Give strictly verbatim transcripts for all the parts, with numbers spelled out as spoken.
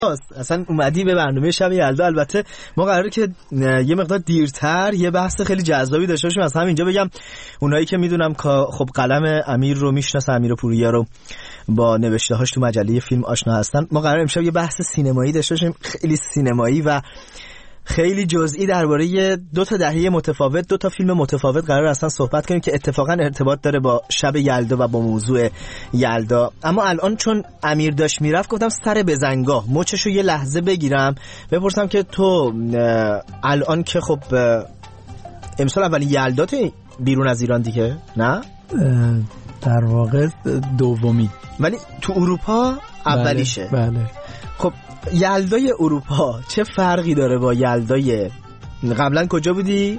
اصلا اومدی به برنامه شب یلدا. البته ما قراره که یه مقدار دیرتر یه بحث خیلی جذابی داشته باشیم. از همینجا بگم اونایی که میدونم که خب قلم امیر رو میشناسن، امیر پوریا رو با نوشته هاش تو مجله فیلم آشنا هستن، ما قراره امشب یه بحث سینمایی داشته باشیم، خیلی سینمایی و خیلی جزئی درباره دو تا دهه متفاوت، دو تا فیلم متفاوت قرار اصلا صحبت کنیم که اتفاقا ارتباط داره با شب یلدا و با موضوع یلدا. اما الان چون امیر داشت میرفت گفتم سر بزنگاه مچشو یه لحظه بگیرم بپرسم که تو الان که خب امسال اولین یلدات بیرون از ایران دیگه، نه؟ در واقع دومی، ولی تو اروپا اولیشه. بله, بله. خب یلدای اروپا چه فرقی داره با یلدای قبلا؟ کجا بودی؟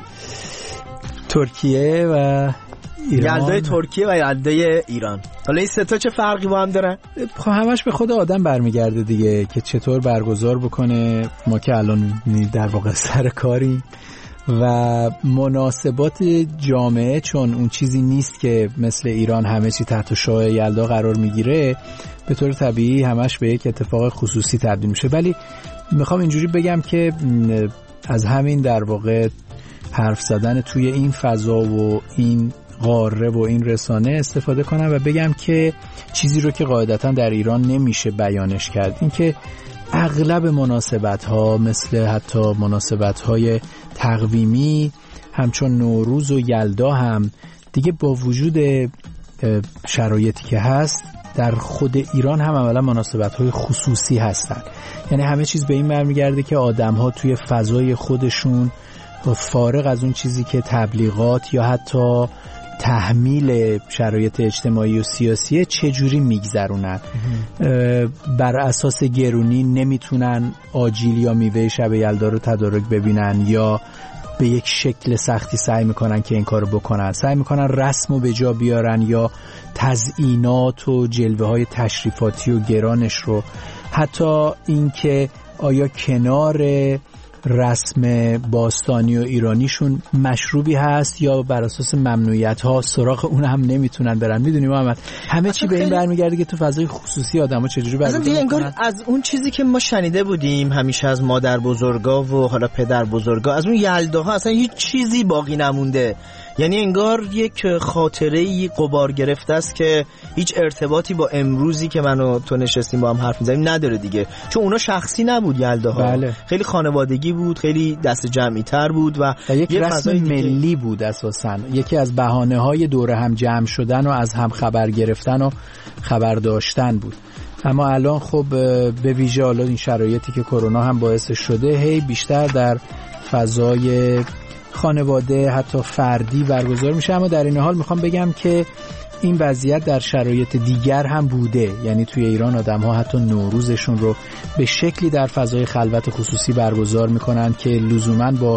ترکیه و ایران. یلدای ترکیه و یلدای ایران، حالا این سه تا چه فرقی با هم دارن؟ خب همش به خود آدم برمیگرده دیگه که چطور برگزار بکنه. ما که الان در واقع سر کاری و مناسبات جامعه، چون اون چیزی نیست که مثل ایران همه چی تحت شعاع یلدا قرار میگیره، به طور طبیعی همش به یک اتفاق خصوصی تبدیل میشه. ولی میخوام اینجوری بگم که از همین در واقع حرف زدن توی این فضا و این قاره و این رسانه استفاده کنم و بگم که چیزی رو که قاعدتا در ایران نمیشه بیانش کرد، این که اغلب مناسبت ها مثل حتی مناسبت های تقویمی همچون نوروز و یلدا هم دیگه با وجود شرایطی که هست در خود ایران هم عملا مناسبت های خصوصی هستن. یعنی همه چیز به این برمیگرده که آدم ها توی فضای خودشون فارغ از اون چیزی که تبلیغات یا حتی تحمیل شرایط اجتماعی و سیاسیه چجوری میگذرونن. بر اساس گرونی نمیتونن آجیل یا میوه شب یلدا رو تدارک ببینن یا به یک شکل سختی سعی میکنن که این کارو بکنن، سعی میکنن رسمو به جا بیارن یا تزیینات و جلوه های تشریفاتی و گرانش رو، حتی این که آیا کنار رسم باستانی و ایرانیشون مشروبی هست یا بر اساس ممنوعیت ها سراغ اون هم نمیتونن برن. میدونی محمد همه چی به این برمیگرده که تو فضای خصوصی آدم‌ها چجوری برگزار میکنن. از اون چیزی که ما شنیده بودیم همیشه از مادر بزرگا و حالا پدر بزرگا، از اون یلداها اصلا هیچ چیزی باقی نمونده. یعنی انگار یک خاطره‌ای غبار گرفته است که هیچ ارتباطی با امروزی که من و تو نشستیم با هم حرف می‌زنیم نداره دیگه، چون اونا شخصی نبود یلداها. بله. خیلی خانوادگی بود، خیلی دست جمعی تر بود و, و یک رسم ملی بود اساساً. یکی از بهانه‌های دوره هم جمع شدن و از هم خبر گرفتن و خبر داشتن بود. اما الان خب به ویژه حالا این شرایطی که کرونا هم باعث شده هی بیشتر در فضای خانواده حتی فردی برگزار میشه. اما در این حال میخوام بگم که این وضعیت در شرایط دیگر هم بوده. یعنی توی ایران آدم ها حتی نوروزشون رو به شکلی در فضای خلوت خصوصی برگزار میکنن که لزوماً با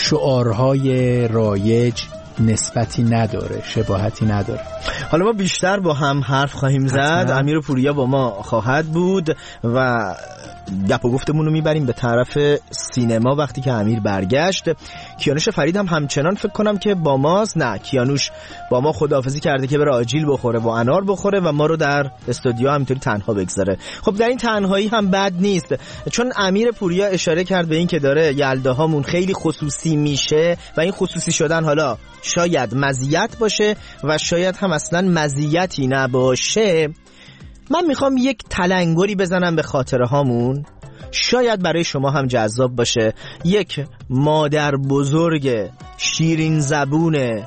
شعارهای رایج نسبتی نداره، شباهتی نداره. حالا ما بیشتر با هم حرف خواهیم زد. امیر پوریا با ما خواهد بود و گپ و گفتمون رو میبریم به طرف سینما وقتی که امیر برگشت. کیانوش فرید هم همچنان فکر کنم که با ماست. نه، کیانوش با ما خداحافظی کرده که بره آجیل بخوره و انار بخوره و ما رو در استودیو همینطوری تنها بگذاره. خب در این تنهایی هم بد نیست، چون امیر پوریا اشاره کرد به این که داره یلداهامون خیلی خصوصی میشه و این خصوصی شدن حالا شاید مزیت باشه و شاید هم اصلا مزیتی نباشه. من میخوام یک تلنگری بزنم به خاطره هامون، شاید برای شما هم جذاب باشه. یک مادر بزرگ شیرین زبون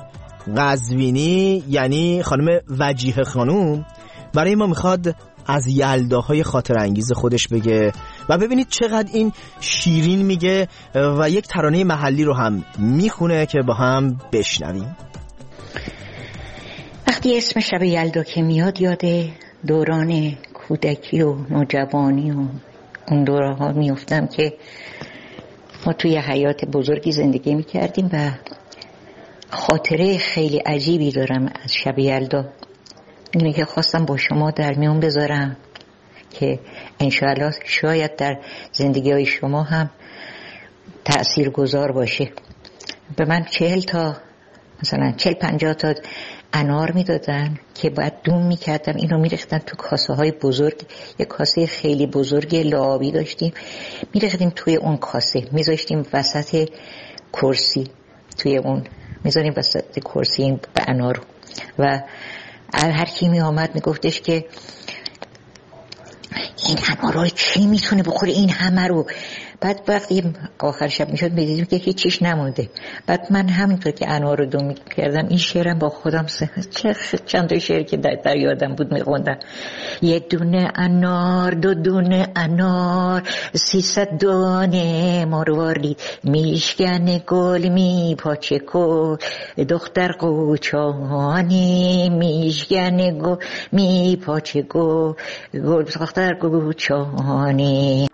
قزوینی یعنی خانم وجیه خانوم برای ما میخواد از یلداهای خاطر انگیز خودش بگه و ببینید چقدر این شیرین میگه و یک ترانه محلی رو هم میخونه که با هم بشنویم. وقتی اسم شب یلدا که میاد یاده دوران کودکی و نوجوانی و اون دوره ها میفتم که ما توی حیات بزرگی زندگی میکردیم و خاطره خیلی عجیبی دارم از شب یلدا. اینه که خواستم با شما در میون بذارم که انشاءالله شاید در زندگی های شما هم تأثیر گذار باشه. به من چهل تا مثلا چهل پنجاه تا انار میدادن که بعد دون میکردن، اینو میریختن تو کاسه های بزرگ. یه کاسه خیلی بزرگ لعابی داشتیم، میریختیم توی اون کاسه، میذاشتیم وسط کرسی، توی اون میذاریم وسط کرسی این به انار. و هر کی می آمد میگفتش که این انار رو کی میتونه بخوره این همه رو. بعد وقتی آخر شب میشد میدیدیم که هیچیش نمونده. بعد من همینطور که انار رو دو میکردم این شعرم با خودم چه چند تا شعر که در, در یادم بود میخوندم. یه دونه انار، دو دونه انار، سیصد دانه مروارید، میشکن گل میپاچه گل، دختر قوچانی میشکن گل میپاچه گل، دختر قوچانی.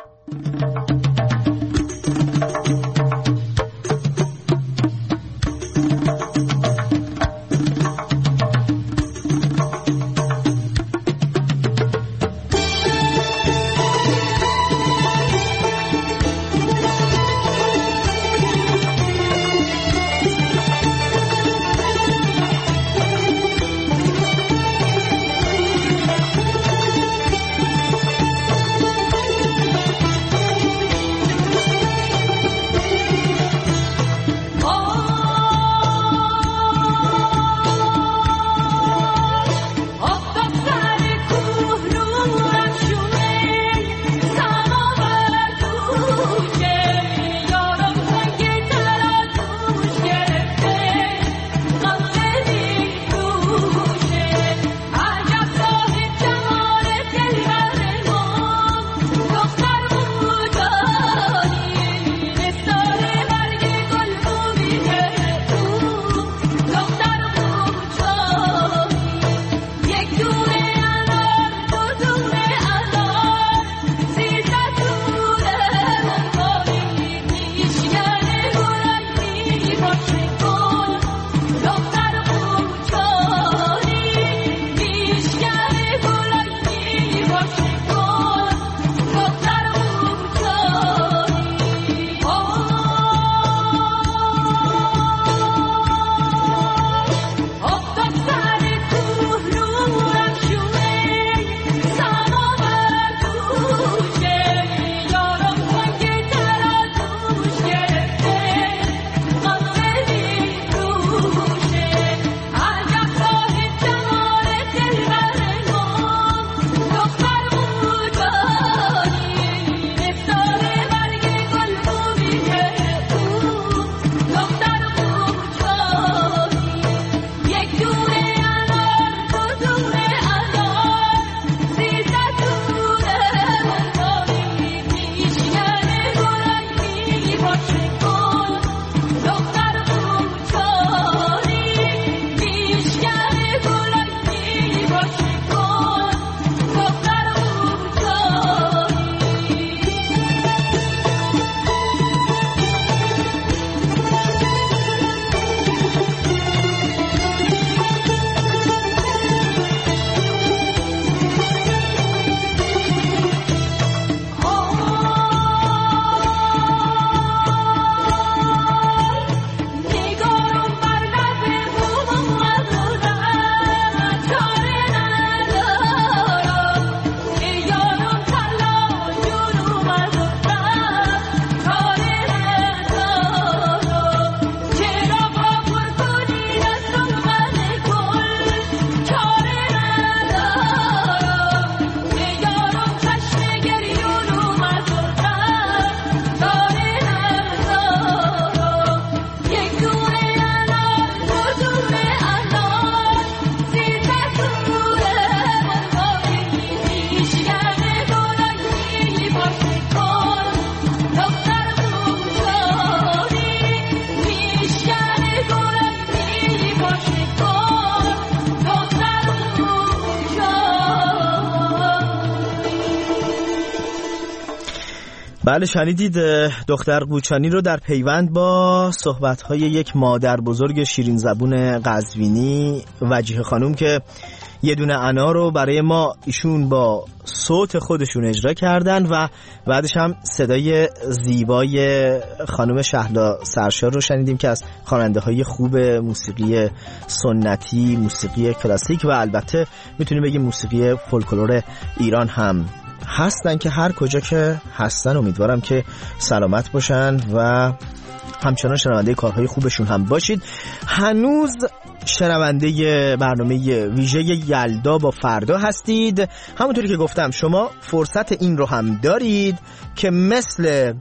بله شنیدید دختر قوچانی رو در پیوند با صحبت‌های یک مادر بزرگ شیرین زبون قزوینی، وجیه خانوم، که یه دونه انا رو برای ما ایشون با صوت خودشون اجرا کردن و بعدش هم صدای زیبای خانم شهلا سرشار رو شنیدیم که از خواننده‌های خوب موسیقی سنتی، موسیقی کلاسیک و البته میتونیم بگیم موسیقی فولکلور ایران هم هستن که هر کجا که هستن امیدوارم که سلامت باشن و همچنان شنونده کارهای خوبشون هم باشید. هنوز شنونده برنامه ویژه یلدا با فردا هستید. همونطوری که گفتم شما فرصت این رو هم دارید که مثل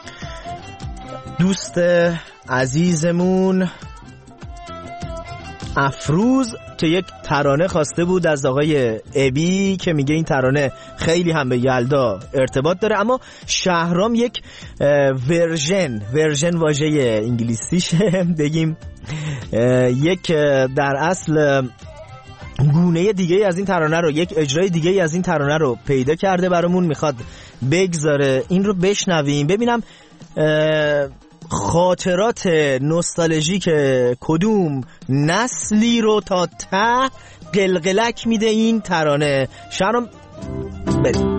دوست عزیزمون افروز که یک ترانه خواسته بود از آقای ابی که میگه این ترانه خیلی هم به یلدا ارتباط داره، اما شهرام یک ورژن ورژن واژه انگلیسیشه بگیم یک در اصل گونه دیگه از این ترانه رو، یک اجرای دیگه از این ترانه رو پیدا کرده برامون، میخواد بگذاره. این رو بشنویم ببینم خاطرات نوستالژیک کدوم نسلی رو تا ته قلقلک میده این ترانه. شهرام بریم.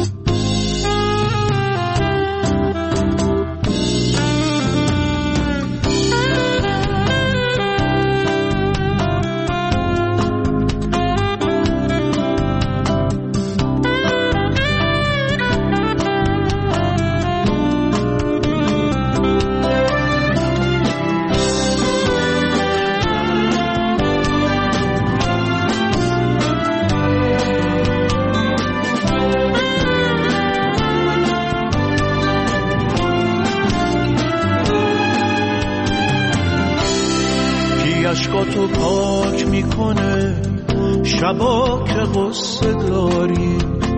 اشکاتو پاک میکنه شبا که غصه داری،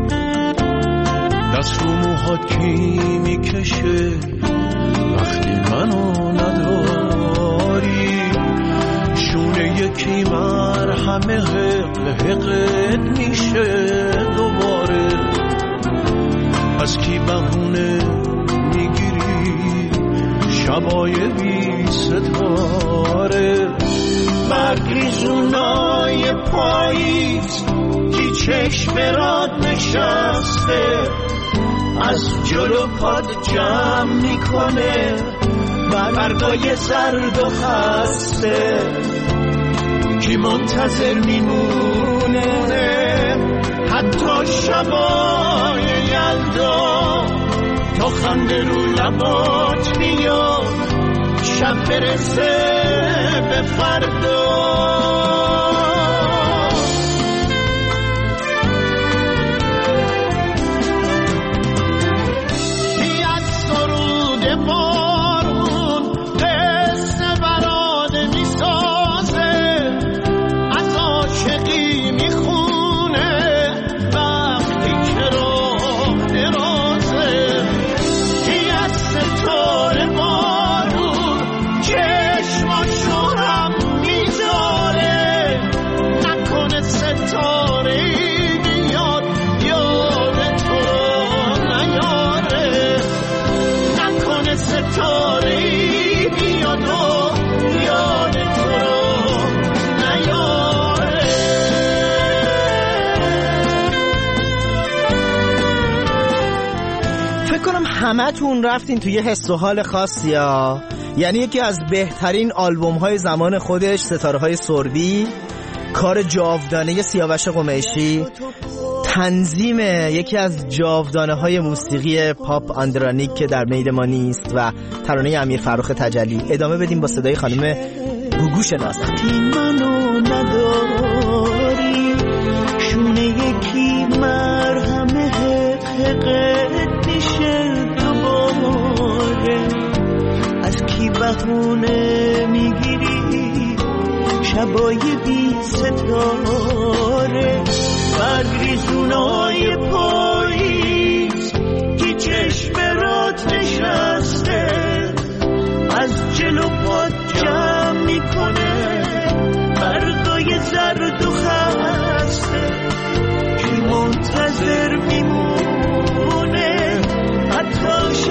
دست رو موهات کی میکشه وقتی منو نداری، شونه یکی مرهمه حق حقت میشه دوباره، از کی بهونه میگیری شبای بی ستاره، برگریزونای پاییز کی چشم راد نشسته، از جلو پاد جمع میکنه برگای زرد و خسته، کی منتظر میمونه حتی شبای یلدا تا خنده رو لبات میاد شب برسه به فردا. همتون رفتین توی حس و حال خاصی ها، یعنی یکی از بهترین آلبوم های زمان خودش، ستاره های سربی، کار جاودانه سیاوش قمیشی، تنظیم یکی از جاودانه های موسیقی پاپ آندرانیک که در میل ما نیست و ترانه امیر فرخ تجلی. ادامه بدیم با صدای خانم گوگوش نازن. منو نداری شونه یکی مرهمه حقیقت میشه دوباره، از کی بهونه میگیری شبای بی ستاره، برگریزونای پاییز کی چشم رات نشسته، از جلو پاد جمع میکنه برگای زرد و خسته، کی منتظر میمونه حتی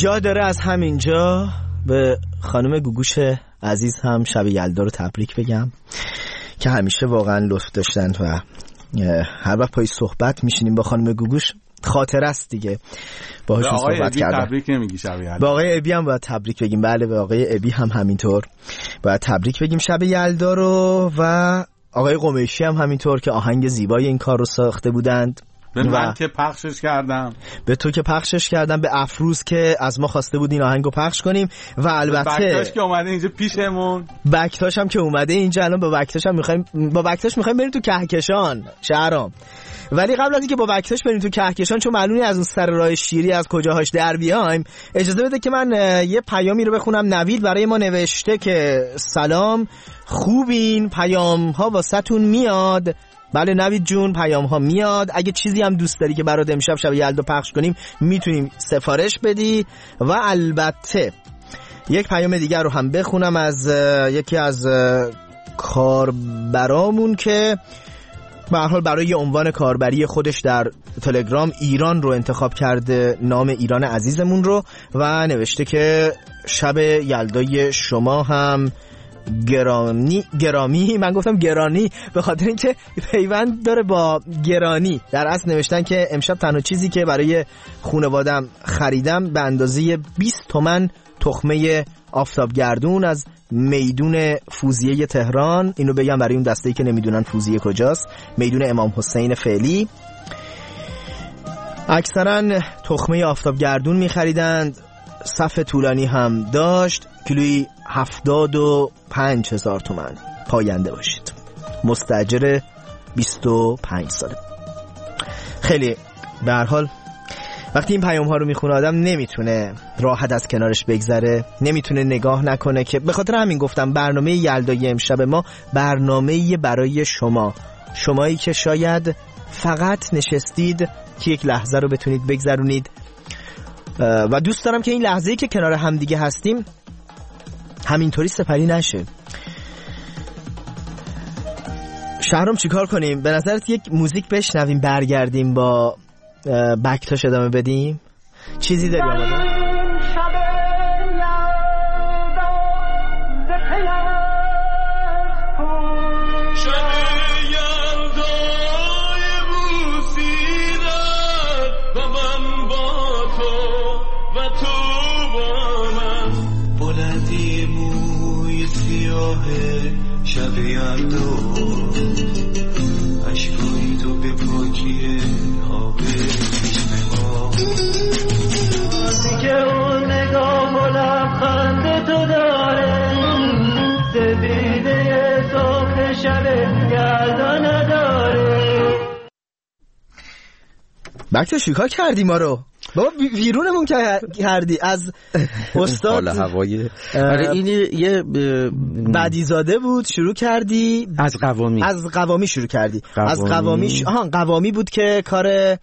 جا داره از همینجا به خانم گوگوش عزیز هم شب یلدا رو تبریک بگم که همیشه واقعا لطف داشتن و هر وقت پای صحبت میشینیم با خانم گوگوش خاطر است دیگه باهاشون صحبت کردم. تبریک نمیگی شب یلدا؟ با آقای ابی هم باید تبریک بگیم. بله به آقای ابی هم همینطور باید تبریک بگیم شب یلدا رو و آقای قمیشی هم همینطور که آهنگ زیبای این کار رو ساخته بودند. به من که پخشش کردم، به تو که پخشش کردم، به افروز که از ما خواسته بود این آهنگو پخش کنیم و البته بکتاش که اومده اینجا پیشمون، بکتاش هم که اومده اینجا. الان با بکتاش هم میخوایم با بکتاش میخوایم بریم تو کهکشان شهرام، ولی قبل از اینکه با بکتاش بریم تو کهکشان چون معلومه از اون سر راه شیری از کجاهاش در بیایم، اجازه بده که من یه پیامی رو بخونم. نوید برای ما نوشته که سلام خوبین، پیام ها واسهتون میاد. بله نوید جون پیام ها میاد. اگه چیزی هم دوست داری که برات امشب شب یلدا پخش کنیم میتونیم سفارش بدی. و البته یک پیام دیگر رو هم بخونم از یکی از کاربرامون که به هر حال برای عنوان کاربری خودش در تلگرام ایران رو انتخاب کرده، نام ایران عزیزمون رو، و نوشته که شب یلدای شما هم گرامی گرامی من گفتم گرانی به خاطر اینکه پیوند داره با گرانی. در اصل نوشتن که امشب تنها چیزی که برای خانوادم خریدم به اندازه بیست تومن تخمه آفتابگردون از میدون فوزیه تهران. اینو بگم برای اون دسته‌ای که نمیدونن فوزیه کجاست، میدون امام حسین فعلی. اکثرا تخمه آفتابگردون میخریدند، صف طولانی هم داشت، کیلویی هفتاد و پنج هزار تومن. پاینده باشید. مستاجر بیست و پنج ساله. خیلی به هر حال وقتی این پیام ها رو میخونه آدم نمیتونه راحت از کنارش بگذره، نمیتونه نگاه نکنه که به خاطر همین گفتم برنامه یلدای امشب ما برنامه برای شما، شمایی که شاید فقط نشستید که یک لحظه رو بتونید بگذرونید و دوست دارم که این لحظه‌ای که کنار هم دیگه هستیم همینطوری سپری نشه. شهرام چیکار کنیم؟ به نظرت یک موزیک بشنویم برگردیم با بکتاش ادامه بدیم؟ چیزی داری آماده؟ شب یلدا عشقای تو به پاکی آب چشم ما، وقتی که اون نگاه و لبخند تو داره، سپیده صبح شب یلدا نداره. بکتا شکار کردی ما رو بابا، ویرونمون کردی از استاد. حالا هوای آره این یه بدیزاده بود، شروع کردی از قوامی از قوامی شروع کردی قوامی. از قوامی ش... آها قوامی بود که کار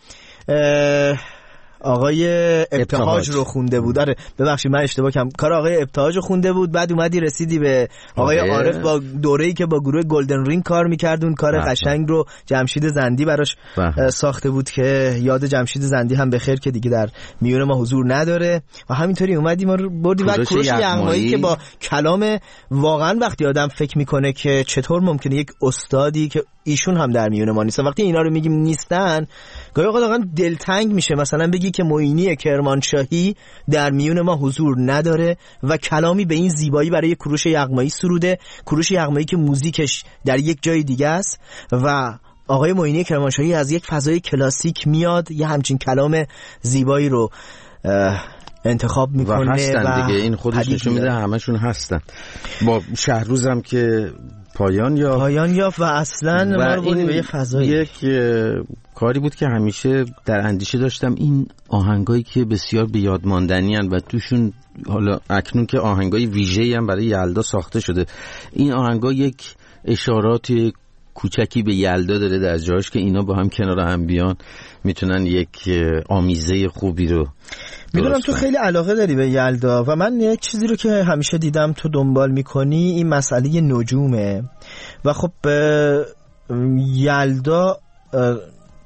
آقای ابتهاج رو خونده بود. آره ببخشید من اشتباه کردم، کار آقای ابتهاج رو خونده بود. بعد اومدی رسیدی به آقای آره. عارف با دوره‌ای که با گروه گلدن رینگ کار می‌کرد، اون کار قشنگ رو جمشید زندی براش ساخته بود که یاد جمشید زندی هم بخیر که دیگه در میون ما حضور نداره. و همینطوری اومدی ما رو بردی بعد کوروش یغمایی که با کلام واقعا وقتی آدم فکر میکنه که چطور ممکنه یک استادی که ایشون هم در میون ما نیست، وقتی اینا رو میگیم نیستن گاهی اوقات واقعا دلتنگ میشه. مثلا بگی که معینی کرمانشاهی در میون ما حضور نداره و کلامی به این زیبایی برای کوروش یغمایی سروده، کوروش یغمایی که موزیکش در یک جای دیگه است و آقای معینی کرمانشاهی از یک فضای کلاسیک میاد یه همچین کلام زیبایی رو انتخاب میکنه و هستن و دیگه. این خودش نشون میده همشون هستن. با شهروزم که پایان یا پایان یافت و اصلا ما رو بردی به یه فضایی. یک کاری بود که همیشه در اندیشه داشتم، این آهنگایی که بسیار به یاد ماندنی ان و توشون حالا اکنون که آهنگای ویژه‌ای هم برای یلدا ساخته شده، این آهنگا یک اشارات کوچکی به یلدا داره در جاش که اینا با هم کنار هم بیان میتونن یک آمیزه خوبی رو. میدونم تو خیلی علاقه داری به یلدا و من یک چیزی رو که همیشه دیدم تو دنبال میکنی این مسئله نجومه و خب یلدا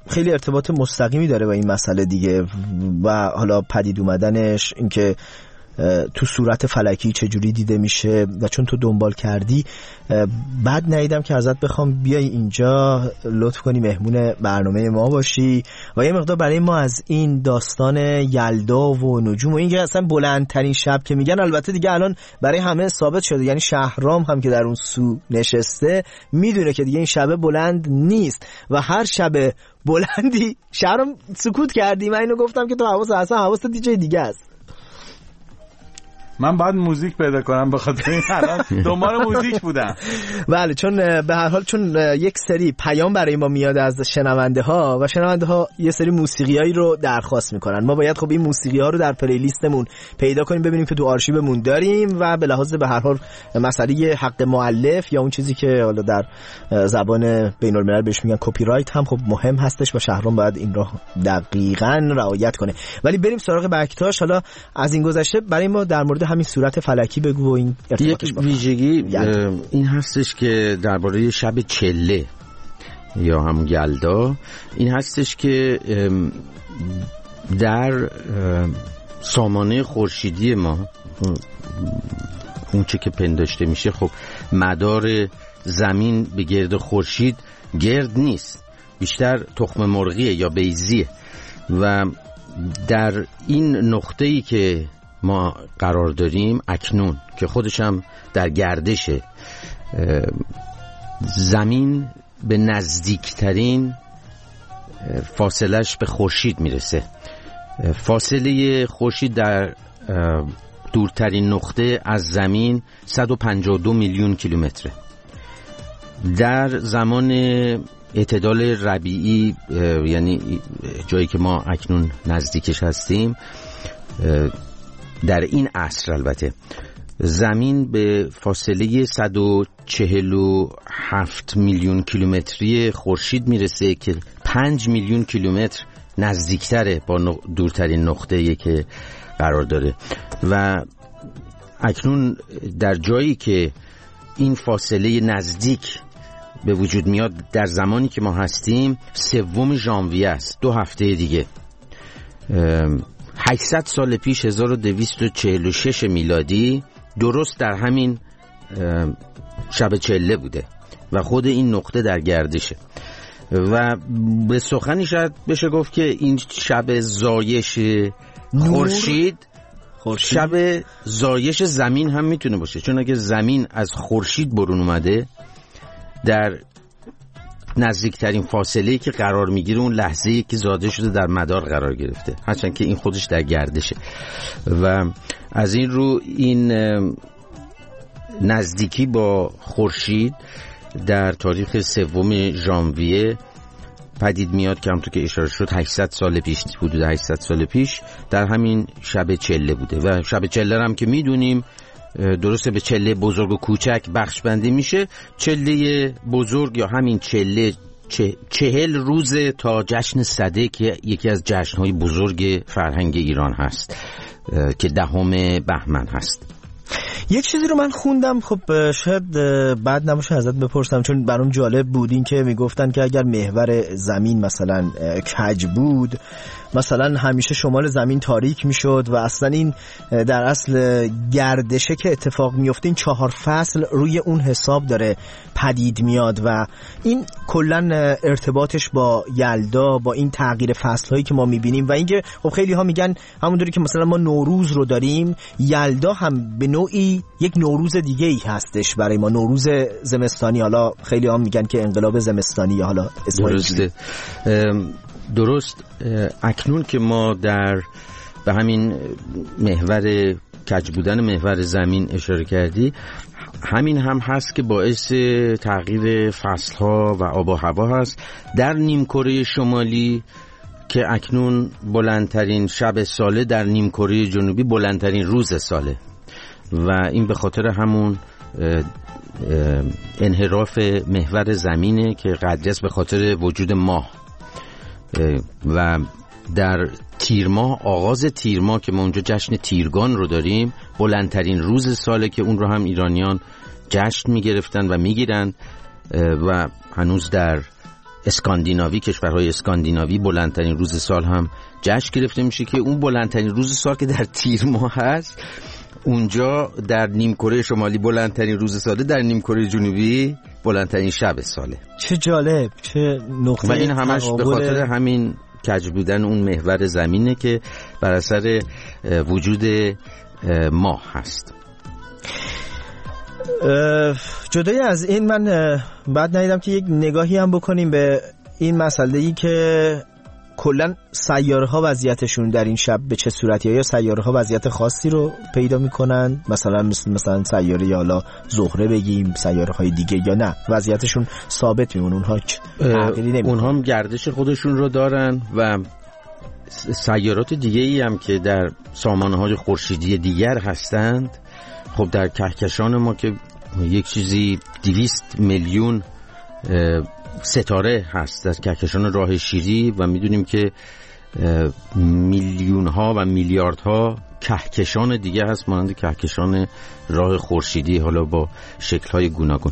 خیلی ارتباط مستقیمی داره با این مسئله دیگه و حالا پدید اومدنش، اینکه تو صورت فلکی چجوری دیده میشه و چون تو دنبال کردی بعد ندیدم که ازت بخوام بیای اینجا لطف کنی مهمون برنامه ما باشی و یه مقدار برای ما از این داستان یلدا و نجوم و اینکه اصلا بلندترین شب که میگن، البته دیگه الان برای همه ثابت شده، یعنی شهرام هم که در اون سو نشسته میدونه که دیگه این شب بلند نیست و هر شب بلندی شهرام سکوت کردی، من اینو گفتم که تو حواس اصلا حواست دیگه دیگه است. من باید موزیک پیدا کنم بخاطر این الان دنبال موزیک بودم. بله، چون به هر حال چون یک سری پیام برای ما میاد از شنونده ها و شنونده ها یه سری موسیقیایی رو درخواست میکنن، ما باید خب این موسیقی ها رو در پلیلیستمون پیدا کنیم، ببینیم که تو آرشیومون داریم و به لحاظ به هر حال مسئله حق مؤلف یا اون چیزی که حالا در زبان بین الملل بهش میگن کپی رایت هم خب مهم هستش و شهرام باید این رو دقیقاً رعایت کنه. ولی بریم سراغ بکتاش. حالا از این گذشته برای ما در مورد همین صورت فلکی بگو و این ارتباطش با ویژگی این هستش که درباره شب چله یا هم یلدا این هستش که در سامانه خورشیدی ما اون چه که پنداشته میشه، خب مدار زمین به گرد خورشید گرد نیست، بیشتر تخم مرغیه یا بیضیه و در این نقطه‌ای که ما قرار داریم اکنون که خودش هم در گردشه، زمین به نزدیکترین فاصلش به خورشید میرسه. فاصله خورشید در دورترین نقطه از زمین صد و پنجاه و دو میلیون کیلومتره. در زمان اعتدال ربیعی، یعنی جایی که ما اکنون نزدیکش هستیم، در این عصر البته زمین به فاصله صد و چهل و هفت میلیون کیلومتری خورشید میرسه که پنج میلیون کیلومتر نزدیکتره با دورترین نقطه‌ای که قرار داره و اکنون در جایی که این فاصله نزدیک به وجود میاد در زمانی که ما هستیم سوم ژانویه است، دو هفته دیگه. هشتصد سال پیش هزار و دویست و چهل و شش میلادی درست در همین شب چله بوده و خود این نقطه در گردشه و به سخنی شاید بشه گفت که این شب زایش خورشید شب زایش زمین هم میتونه باشه، چون اگه زمین از خورشید برون اومده در نزدیکترین فاصله‌ای که قرار میگیره اون لحظه‌ای که زاده شده در مدار قرار گرفته، هرچند که این خودش در گردشه و از این رو این نزدیکی با خورشید در تاریخ سوم ژانویه پدید میاد که همونطور که اشاره شد هشتصد سال پیش، حدود هشتصد سال پیش در همین شب چله بوده و شب چله هم که میدونیم درسته به چله بزرگ و کوچک بخش بندی میشه. چله بزرگ یا همین چله چهل روز تا جشن سده که یکی از جشنهای بزرگ فرهنگ ایران هست که دهم بهمن هست. یک چیزی رو من خوندم، خب شاید بعد نباشه ازت بپرسم چون برام جالب بود، این که میگفتن که اگر محور زمین مثلا کج بود مثلا همیشه شمال زمین تاریک میشد و اصلا این در اصل گردشه که اتفاق میفته این چهار فصل روی اون حساب داره پدید میاد و این کلن ارتباطش با یلدا، با این تغییر فصل هایی که ما میبینیم و اینکه خب خیلی ها میگن همونطوری که مثلا ما نوروز رو داریم، یلدا هم به نوعی یک نوروز دیگه ای هستش برای ما، نوروز زمستانی. حالا خیلی ها میگن که انقلاب زمستانی، حالا درسته. درست. اکنون که ما در به همین محور کج بودن محور زمین اشاره کردی، همین هم هست که باعث تغییر فصلها و آب و هوا هست. در نیمکره شمالی که اکنون بلندترین شب ساله، در نیمکره جنوبی بلندترین روز ساله و این به خاطر همون انحراف محور زمینه که قدری است به خاطر وجود ماه. و در تیر ماه، آغاز تیر ماه که ما اونجا جشن تیرگان رو داریم، بلندترین روز ساله که اون رو هم ایرانیان جشن میگرفتن و میگیرن و هنوز در اسکاندیناوی، کشورهای اسکاندیناوی بلندترین روز سال هم جشن گرفته میشه که اون بلندترین روز سال که در تیر ماه هست، اونجا در نیمکره شمالی بلندترین روز ساله، در نیمکره جنوبی بلندترین شب ساله. چه جالب، چه نقطه. و این همش به خاطر همین کج بودن اون محور زمینه که بر اثر وجود ماه هست. جدای از این من بعد ندیدم که یک نگاهی هم بکنیم به این مسئله‌ای که کلا سیاره‌ها وضعیتشون در این شب به چه صورتیه، یا سیاره‌ها وضعیت خاصی رو پیدا میکنن، مثلا مثل مثلا سیاره یا حالا زهره بگیم، سیاره‌های دیگه، یا نه وضعیتشون ثابت میمونه، اونها تغییری نمیکنن؟ اونها هم گردش خودشون رو دارن و سیارات دیگه‌ای هم که در سامانه‌های خورشیدی دیگر هستند. خب در کهکشان ما که یک چیزی دویست میلیون ستاره هست در کهکشان راه شیری و میدونیم که میلیون ها و میلیارد ها کهکشان دیگه هست مانند کهکشان راه خورشیدی، حالا با شکل های گوناگون.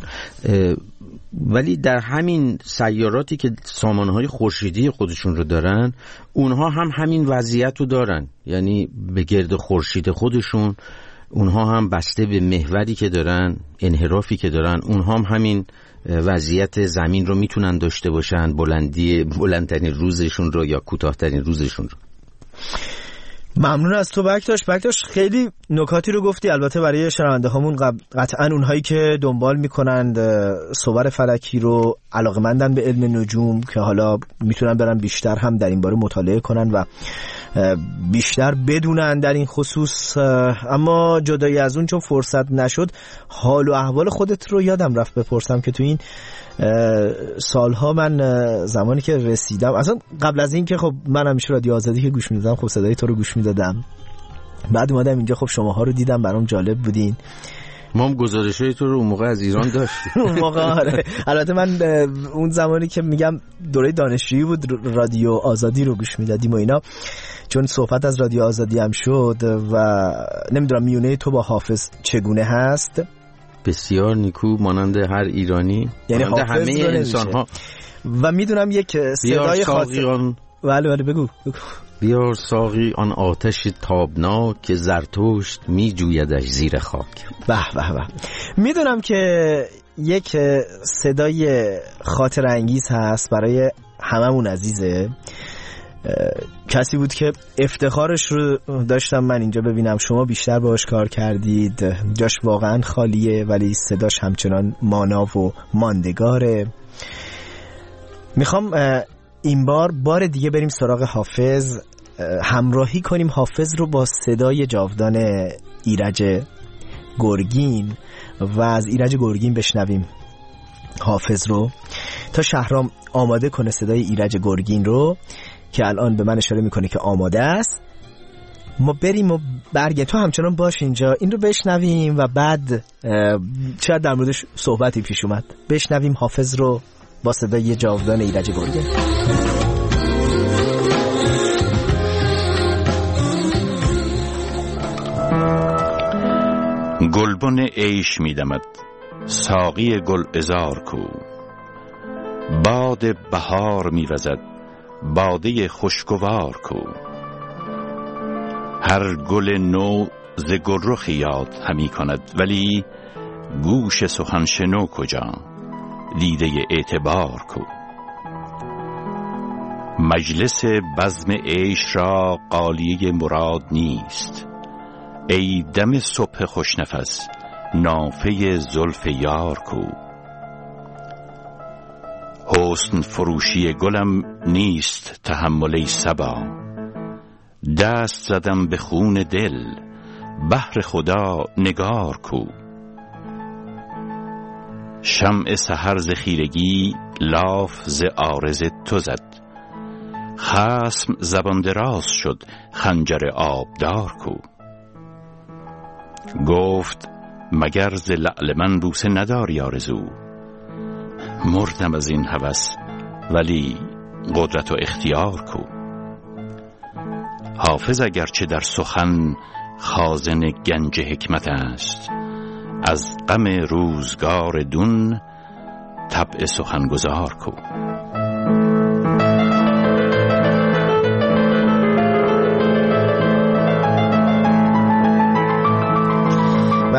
ولی در همین سیاراتی که سامانهای خورشیدی خودشون رو دارن، اونها هم همین وضعیت رو دارن، یعنی به گرد خورشید خودشون، اونها هم بسته به محوری که دارن، انحرافی که دارن، اونها هم همین وضعیت زمین رو میتونن داشته باشن، بلندی بلندترین روزشون رو یا کوتاهترین روزشون رو. ممنون از تو بکتاش. بکتاش خیلی نکاتی رو گفتی، البته برای شنونده هامون قطعا اونهایی که دنبال میکنند صور فلکی رو، علاقمندن به علم نجوم، که حالا میتونن برن بیشتر هم در این باره مطالعه کنن و بیشتر بدونن در این خصوص. اما جدای از اون چون فرصت نشد، حال و احوال خودت رو یادم رفت بپرسم که تو این سالها من زمانی که رسیدم، اصلا قبل از این که خب من همیشه رادیو آزادی که گوش میدادم، خب صدای تو رو گوش میدادم، بعد اومدم اینجا خب شماها رو دیدم، برام جالب بودین. ما هم گزارشای تو رو اون موقع از ایران داشتیم. اون موقع آره. البته من اون زمانی که میگم دوره دانشجویی بود، رادیو آزادی رو گوش میدادیم و اینا، چون صحبت از رادیو آزادی هم شد و نمیدونم میونه تو با حافظ چگونه هست. بسیار نیکو، مانند هر ایرانی، یعنی مانند همه انسان ها. و میدونم یک صدای خاص. بله بله بگو بگو. بیار ساقی آن آتش تابناک که زرتشت می جویدش زیر خاک. به به به. میدونم که یک صدای خاطر انگیز هست برای هممون عزیزه، کسی بود که افتخارش رو داشتم من اینجا ببینم، شما بیشتر باهاش کار کردید، جاش واقعا خالیه ولی صداش همچنان مانا و ماندگاره. میخوام این بار بار دیگه بریم سراغ حافظ، همراهی کنیم حافظ رو با صدای جاودان ایرج گرگین و از ایرج گرگین بشنویم حافظ رو. تا شهرام آماده کنه صدای ایرج گرگین رو که الان به من اشاره میکنه که آماده است، ما بریم و برگه. تو همچنان باش اینجا، این رو بشنویم و بعد شاید در موردش صحبتی پیش اومد. بشنویم حافظ رو با صدای جاودان ایرج گرگین. گلبن عیش میدمد ساقی گل ازار کو، باد بهار میوزد باده خوشگوار کو. هر گل نو ز گلرخ یاد همی کند، ولی گوش سخن شنو کجا دیده اعتبار کو. مجلس بزم عیش را قالیه مراد نیست، ای دم صبح خوشنفس نافه زلف یار کو. حسن فروشی گلم نیست تحمل صبا، دست زدم به خون دل بهر خدا نگار کو. شمع سحر ز خیرگی لاف ز عارض تو زد، خصم زبان دراز شد خنجر آبدار کو. گفت مگر ز لعل من بوسه نداری آرزو، مردم از این هوس ولی قدرت و اختیار کو. حافظ اگرچه در سخن خازن گنج حکمت است، از غم روزگار دون طبع سخنگزار کو.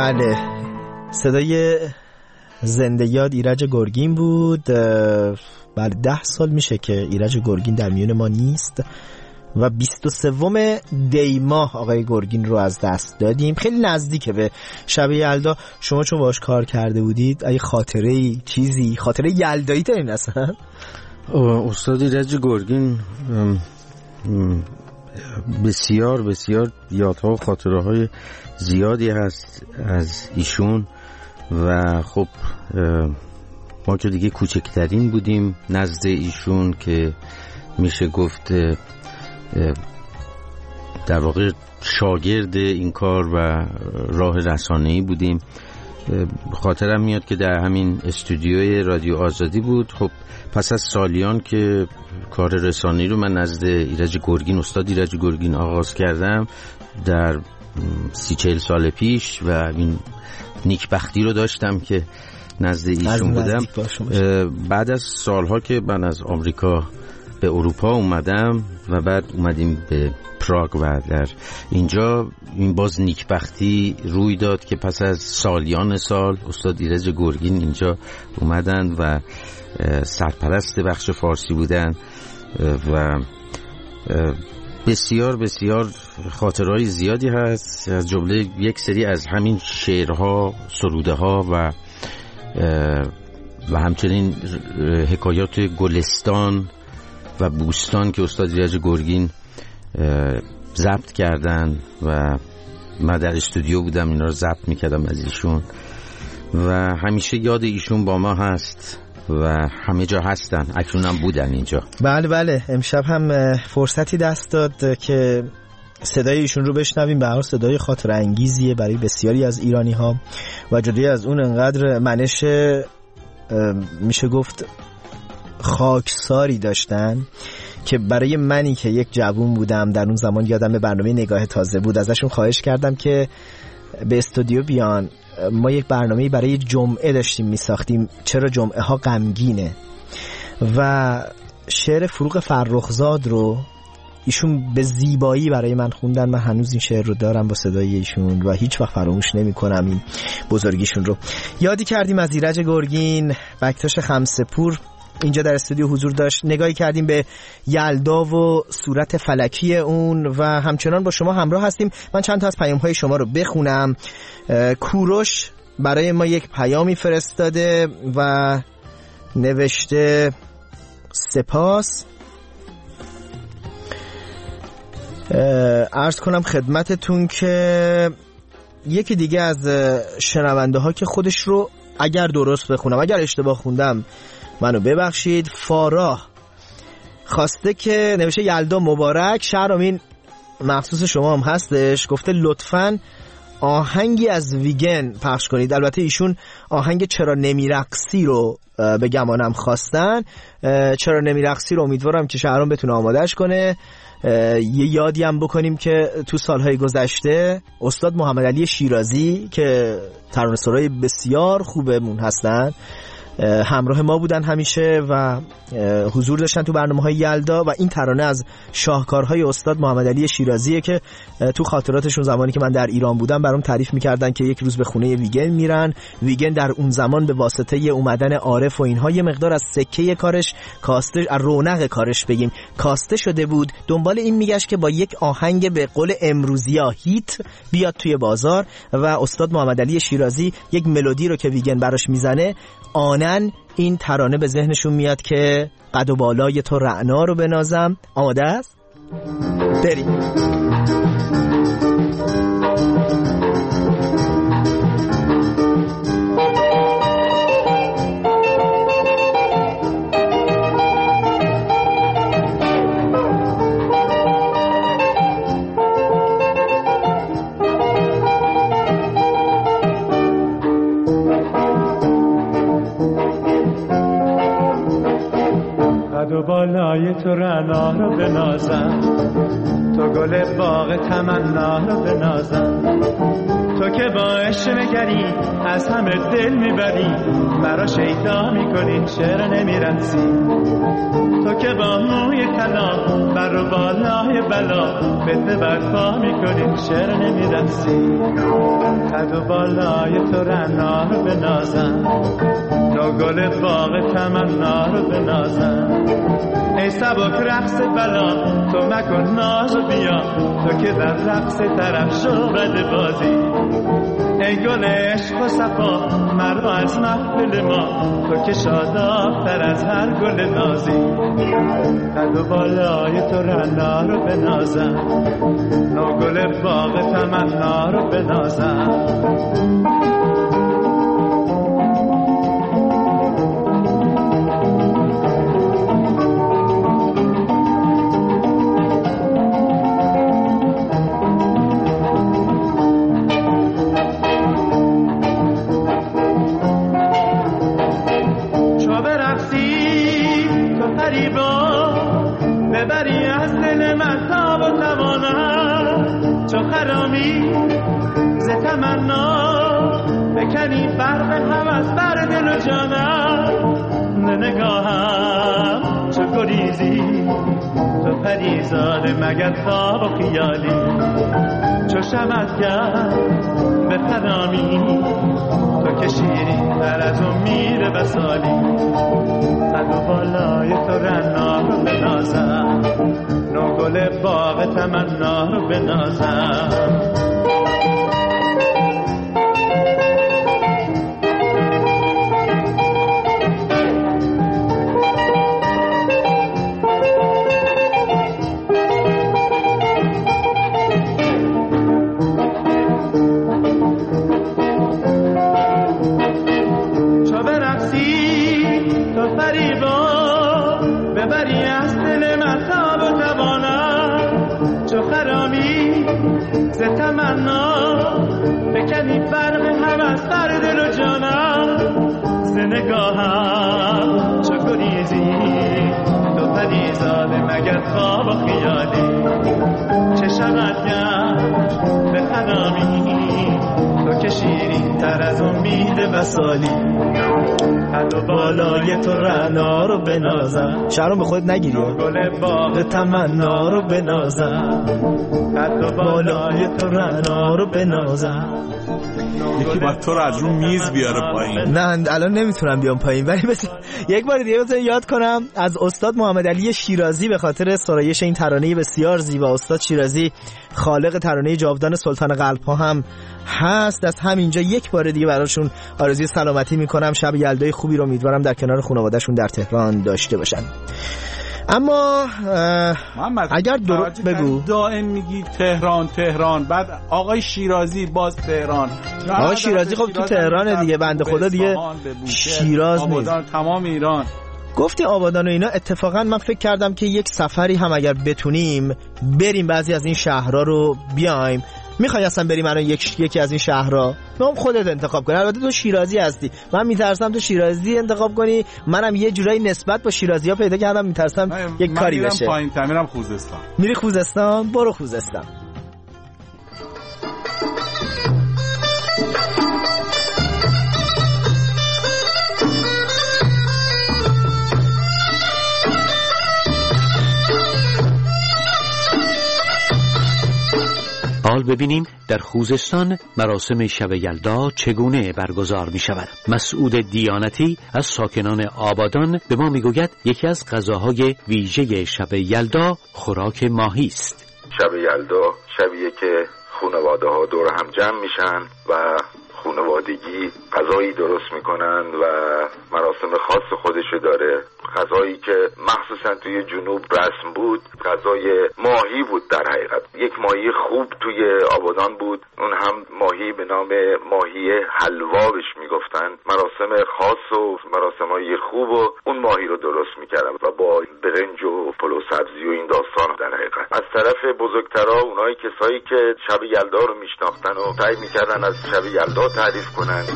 بله، صدای زنده یاد ایرج گرگین بود. بله ده سال میشه که ایرج گرگین در میون ما نیست و بیست و سوم دی ماه آقای گرگین رو از دست دادیم. خیلی نزدیکه به شب یلدا. شما چون باش کار کرده بودید اگه خاطره چیزی خاطره یلدایی دارین اصلا؟ استاد ایرج گرگین بسیار بسیار یادها و خاطره های زیادی هست از ایشون و خب ما که دیگه کوچکترین بودیم نزد ایشون که میشه گفت در واقع شاگرد این کار و راه رسانه‌ای بودیم. خاطرم میاد که در همین استودیوی رادیو آزادی بود. خب پس از سالیان که کار رسانه‌ای رو من نزد ایرج گرگین استاد ایرج گرگین آغاز کردم در سی چهل سال پیش و این نیکبختی رو داشتم که نزد ایشون بودم. بعد از سالها که من از آمریکا به اروپا اومدم و بعد اومدیم به پراگ و در اینجا این باز نیکبختی روی داد که پس از سالیان سال استاد ایرج گرگین اینجا اومدن و سرپرست بخش فارسی بودن و بسیار بسیار خاطرهای زیادی هست، از جمله یک سری از همین شعرها، سروده ها و و همچنین حکایات گلستان و بوستان که استاد ایرج گرگین ضبط کردن و من در استودیو بودم اینا رو ضبط میکردم از ایشون و همیشه یاد ایشون با ما هست و همه جا هستن، اکنونم بودن اینجا. بله بله، امشب هم فرصتی دست داد که صدای ایشون رو بشنویم. به هر صدای خاطر انگیزیه برای بسیاری از ایرانی ها و جدای از اون انقدر منش میشه گفت خاکساری داشتن که برای منی که یک جوون بودم در اون زمان یادم برنامه نگاه تازه بود، ازشون خواهش کردم که به استودیو بیان. ما یک برنامه برای جمعه داشتیم میساختیم، چرا جمعه ها غمگینه، و شعر فروغ فرخزاد رو ایشون به زیبایی برای من خوندن. من هنوز این شعر رو دارم با صدای ایشون و هیچ وقت فراموش نمی کنم این بزرگیشون رو. یادی کردیم از ایرج گرگین. بکتاش خمسه‌پور اینجا در استودیو حضور داشت. نگاهی کردیم به یلدا و صورت فلکی اون و همچنان با شما همراه هستیم. من چند تا از پیام‌های شما رو بخونم. کوروش برای ما یک پیامی فرستاده و نوشته سپاس. عرض کنم خدمتتون که یکی دیگه از شنونده ها که خودش رو اگر درست بخونم، اگر اشتباه خوندم منو ببخشید، فاراه خواسته که نوشته یلدا مبارک، شهرامین مخصوص شما هم هستش، گفته لطفاً آهنگی از ویگن پخش کنید. البته ایشون آهنگ چرا نمیرقصی رو به گمانم خواستن. چرا نمیرقصی رو امیدوارم که شهرام بتونه آمادش کنه. یه یادی هم بکنیم که تو سالهای گذشته استاد محمد علی شیرازی که ترانه‌سرای بسیار خوبمون هستن همراه ما بودن همیشه و حضور داشتن تو برنامه‌های یلدا و این ترانه از شاهکارهای استاد محمد علی شیرازیه که تو خاطراتشون زمانی که من در ایران بودم برام تعریف می‌کردن که یک روز به خونه ویگن میرن. ویگن در اون زمان به واسطه اومدن عارف و اینها یه مقدار از سکه کارش کاسته، از رونق کارش بگیم کاسته شده بود. دنبال این میگشت که با یک آهنگ به قول امروزیا هیت بیاد توی بازار و استاد محمد علی شیرازی یک ملودی رو که ویگن براش میزنه آنن این ترانه به ذهنشون میاد که قد و بالای تو رعنا رو بنازم. آماده است؟ بریم. بالای بالای تو رعنا رو بنازم، تو گل باغ تمنا رو بنازم. تو که با عشق نگری از همه دل میبری، مرا شیدا میکنی چرا نمیرسی. تو که با موی طلا بر و بالای بلا فتنه برپا میکنی چرا نمیرسی. قد و بالای تو رعنا رو بنازم، تو گل باغ تمنا رو بنازم. ای سبک رقص بلا تو مکن ناز و بیا، تو که در رقص طرف شعبد بازی. ای گل عشق و صفا مرا از محفل ما، تو که شاداب‌تر از هر گل نازی. قد و بالای تو رعنا رو بنازم، نو گل باغ تمنا رو بنازم. ببری از دل من تاب و توانم، چو خرامی ز تمنا بکنی فرق هوس بر دل و جانم. نگاهم چو گریزی تو پریزاده مگر خواب و خیالی، چو شمعت کرد به خرامی تو که شیرین تر از امید وصالی. قد و بالای تو رعنا رو بنازم، نو گل باغ تمنا رو بنازم. ببری از دل من تاب و توانم، چو خرامی ز تمنا بکنی فرق هوس بر دل و جانم. ز نگاهم چو گریزی تو پریزاده مگر خواب و خیالی، چه شود گشت به خرامی تو که شیرین تر از امید وصالی. قد و بالای تو رعنا رو بنازم، شهرام به خودت نگیری، گل باغ تمنا رو بنازم. قد و بالای تو رعنا رو بنازم. یکی باید تو رو از رو میز بیاره پایین. نه الان نمیتونم بیام پایین، ولی بس یک بار دیگه بذار یاد کنم از استاد محمد علی شیرازی به خاطر سرایش این ترانه بسیار زیبا. استاد شیرازی خالق ترانه جاودان سلطان قلب‌ها هم هست. از همینجا یک بار دیگه براشون آرزوی سلامتی میکنم، شب یلدای خوبی رو امیدوارم در کنار خانواده‌شون در تهران داشته باشن. اما اگر درست بگو دائم میگی تهران تهران، بعد آقای شیرازی باز تهران. آقای شیرازی خب تو تهران دیگه، بنده خدا دیگه شیراز نیست، تمام ایران. گفتی آبادان و اینا. اتفاقا من فکر کردم که یک سفری هم اگر بتونیم بریم بعضی از این شهرها رو بیایم. میخوای اصلا بریم الان یک یکی از این شهرها؟ من خودت انتخاب کنی. البته تو شیرازی هستی، من میترسم تو شیرازی انتخاب کنی. منم یه جورایی نسبت با شیرازی‌ها پیدا کردم، میترسم یک کاری بشه. من میرم پایین تر، میرم خوزستان. میری خوزستان؟ برو خوزستان. حال ببینیم در خوزستان مراسم شب یلدا چگونه برگزار می شود. مسعود دیانتی از ساکنان آبادان به ما می گوید یکی از غذاهای ویژه شب یلدا خوراک ماهی است. شب یلدا شبیه که خانواده ها دور هم جمع میشن و خانوادگی غذایی درست میکنن و مراسم خاص خودشو داره. غذایی که مخصوصا توی جنوب رسم بود غذای ماهی بود. در حقیقت یک ماهی خوب توی آبادان بود، اون هم ماهی به نام ماهی حلوا بهش میگفتن. مراسم خاص و مراسمای خوب و اون ماهی رو درست میکردن و با برنج و پلو سبزی و این داستان. در حقیقت از طرف بزرگترا اونایی کسایی که شب یلدا رو میشناختن و سعی میکردن از شب یلدا تعریف کنن.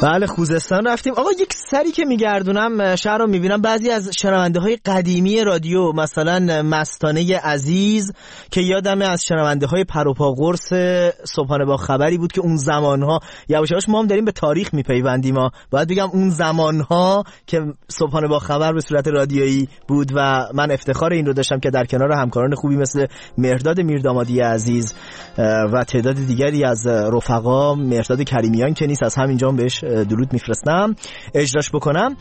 بله خوزستان رفتیم. آقا یک سری که میگردونم شهر رو میبینم بعضی از شنونده های قدیمی رادیو، مثلا مستانه عزیز که یادمه از شنونده های پروپا قرص صبحانه با خبری بود که اون زمانها یواش یواش ما هم داریم به تاریخ میپیوندیم. ما باید بگم اون زمانها که صبحانه با خبر به صورت رادیویی بود و من افتخار این رو داشتم که در کنار همکاران خوبی مثل مهرداد میردامادی عزیز و تعداد دیگری از رفقا، مهرداد کریمیان که نیست، از همینجا بهش درود میفرستم، اجراش بکنم.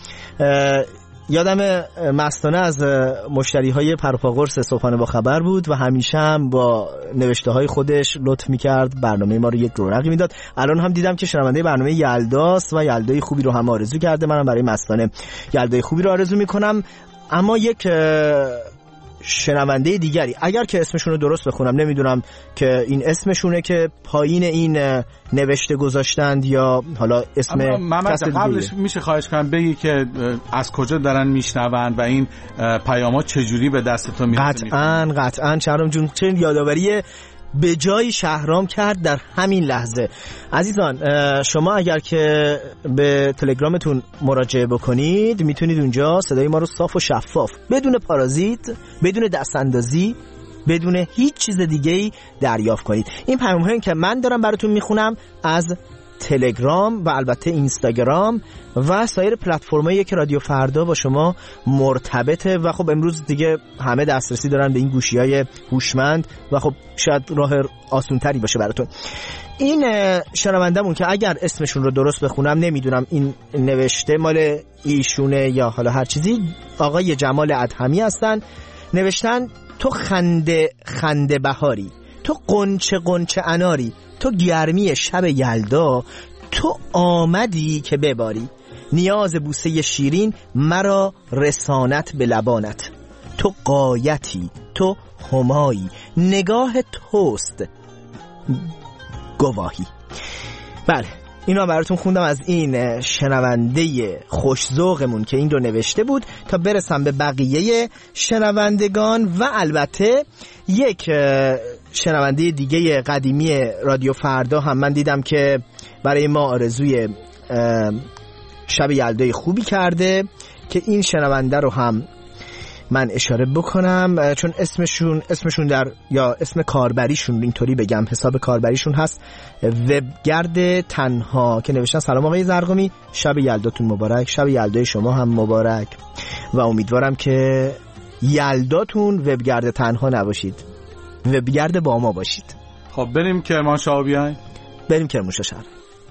یادم مستانه از مشتری های پروپا قرص صبحانه با خبر بود و همیشه هم با نوشته های خودش لطف میکرد، برنامه ما رو یک رونقی میداد. الان هم دیدم که شنونده برنامه یلداست و یلدای خوبی رو هم آرزو کرده. منم برای مستانه یلدای خوبی رو آرزو میکنم. اما یک شنونده دیگری، اگر که اسمشون رو درست بخونم، نمیدونم که این اسمشونه که پایین این نوشته گذاشتند یا حالا اسم کس دیگه. قبلش میشه خواهش کنم بگی که از کجا دارن میشنوند و این پیام‌ها چجوری به دست تو میرسه؟ قطعاً قطعاً شهرام جون، چه یادآوری به جای شهرام کرد در همین لحظه. عزیزان شما اگر که به تلگرامتون مراجعه بکنید میتونید اونجا صدای ما رو صاف و شفاف بدون پارازیت، بدون دست اندازی، بدون هیچ چیز دیگه‌ای دریافت کنید. این پیام‌هایی که من دارم براتون میخونم از تلگرام و البته اینستاگرام و سایر پلتفرمایی که رادیو فردا با شما مرتبطه و خب امروز دیگه همه دسترسی دارن به این گوشی‌های هوشمند و خب شاید راه آسان‌تری باشه براتون. این شنوندمون که اگر اسمشون رو درست بخونم، نمیدونم این نوشته مال ایشونه یا حالا هر چیزی، آقای جمال ادهمی هستن. نوشتن تو خنده خنده بهاری، تو قنچه قنچه اناری، تو گرمی شب یلدا، تو آمدی که بباری، نیاز بوسه شیرین مرا رسانت به لبانت، تو قایتی، تو همایی، نگاه توست گواهی. بله اینا براتون خوندم از این شنونده خوش‌ذوقمون که این رو نوشته بود تا برسم به بقیه شنوندگان و البته یک شنونده دیگه قدیمی رادیو فردا هم من دیدم که برای ما آرزوی شب یلدای خوبی کرده که این شنونده رو هم من اشاره بکنم چون اسمشون اسمشون در یا اسم کاربریشون اینطوری بگم، حساب کاربریشون هست وبگرد تنها که نوشتن سلام آقای زرقمی، شب یلداتون مبارک، شب یلدای شما هم مبارک و امیدوارم که یلداتون وبگرد تنها نباشید، وبگرد با ما باشید. خب بریم کرمانشاه بیاین، بریم کرمانشاه شهر.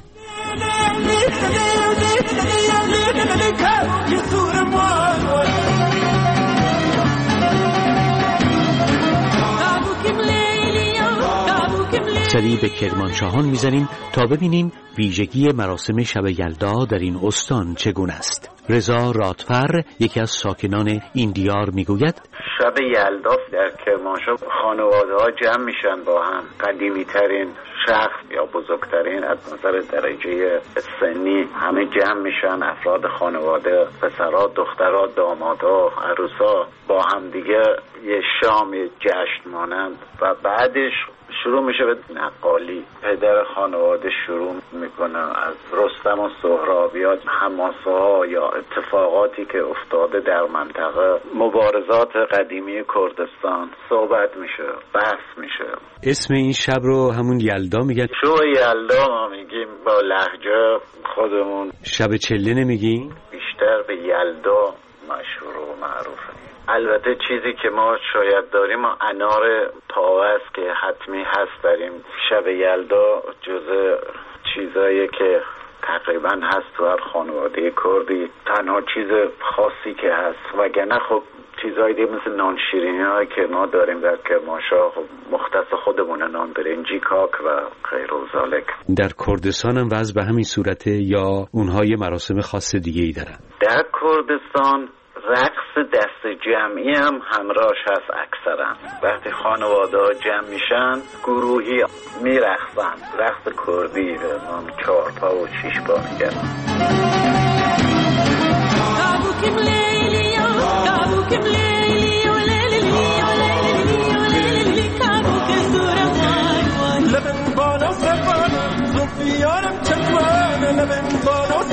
سری به کرمانشاهان میزنیم تا ببینیم ویژگی مراسم شب یلدا در این استان چگونه است. رضا رادفر یکی از ساکنان این دیار میگوید شب یلدا در کرمانشاه خانواده ها جمع میشن با هم، قدیمی ترین شخص یا بزرگترین از نظر درجه سنی همه جمع میشن، افراد خانواده، پسرها، دخترها، دامادها، عروسا با هم دیگه یه شام، یه جشن مانند و بعدش شروع میشه به نقالی. پدر خانواده شروع میکنه از رستم و سهرابیات، حماسه ها یا اتفاقاتی که افتاده در منطقه، مبارزات قدیمی کردستان صحبت میشه، بحث میشه. اسم این شب رو همون یلدا میگن؟ شو یلدا ما میگیم با لهجه خودمون. شب چله نمیگیم؟ بیشتر به یلدا مشهور و معروفه. البته چیزی که ما شاید داریم انار پاوه است که حتمی هست داریم. شب یلدا جزء چیزایی که تقریبا هست تو هر خانواده کردی، تنها چیز خاصی که هست، وگرنه خب چیزایی دیگه مثل نان شیرینی هایی که ما داریم در کرمانشاه خب مختص خودمونه، نان برنجی، کاک و غیر و ذالک. در کردستان هم وضع به همین صورته یا اونها یه مراسم خاص دیگه ای دارن؟ در کردستان رقص دست جمعی هم همراهش هست. اکثرا وقتی خانواده ها جمع میشن گروهی میرقصن، رقص کردی نام چهار پا و شیش پا میگن. لبن بالا سربان زفیارم چکوان، لبن بالا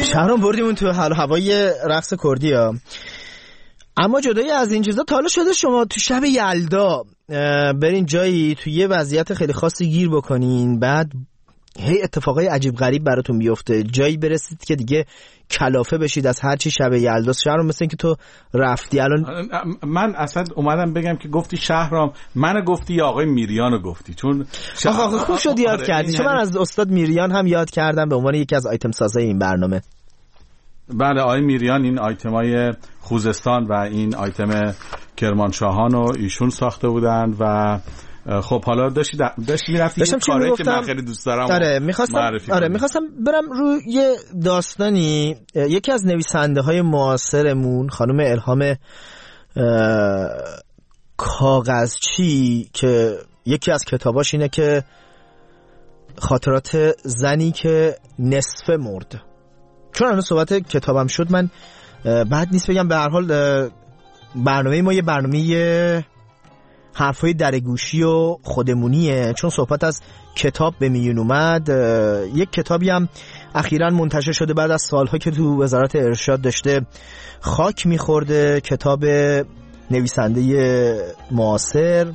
شهرام بردیمون تو حال هوای رقص کردی ها. اما جدای از این چیزا تا حالا شده شما تو شب یلدا برین جایی تو یه وضعیت خیلی خاصی گیر بکنین، بعد هی اتفاقای عجیب غریب براتون بیفته، جایی برسید که دیگه کلافه بشید از هر چی شب یلدا؟ شهرام مثل این که تو رفتی الان. من اصلا اومدم بگم که گفتی شهرام، منو گفتی یا آقای میریانو گفتی؟ چون آخه آخه خوب شد یاد آره کردی، چون من از استاد میریان هم یاد کردم به عنوان یکی از آیتم سازای این برنامه. بله آقای میریان این آیتمای خوزستان و این آیتم کرمانشاهان رو ایشون ساخته بودن و خب حالا داشتی داشتی میرفتی یه کاری که من خیلی دوست دارم. آره می‌خواستم آره می‌خواستم برم روی یه داستانی. یکی از نویسنده‌های معاصرمون خانم الهام کاغذچی که یکی از کتاباش اینه که خاطرات زنی که نصف مرد. چون الان صحبت کتابم شد من بعد نیست بگم به هر حال برنامه ما یه برنامه حرفای درگوشی و خودمونیه، چون صحبت از کتاب به میون اومد. یک کتابی هم اخیراً منتشر شده بعد از سالها که تو وزارت ارشاد داشته خاک میخورده، کتاب نویسنده معاصر